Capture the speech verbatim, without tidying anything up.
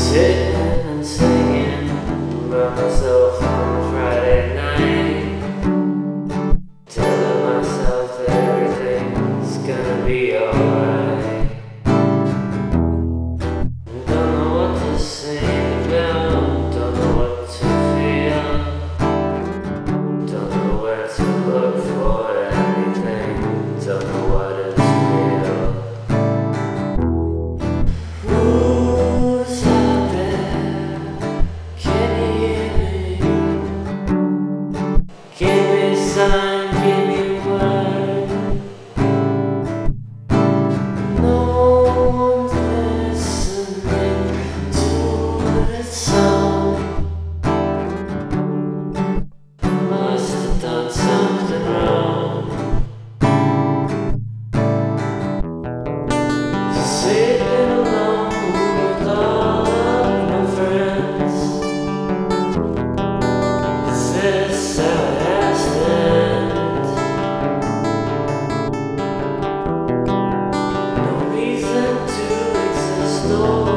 Sitting and singing by myself on Friday night, telling myself that everything's gonna be alright. Don't know what to sing about, don't know what to feel, don't know where to look for anything, don't know what is real. Who's out there? Can you hear me? Give me a sign, give me a word. No one's listening to this song. Must have done something wrong. Sitting alone with all of my friends. Is this how it has to end? No reason to exist.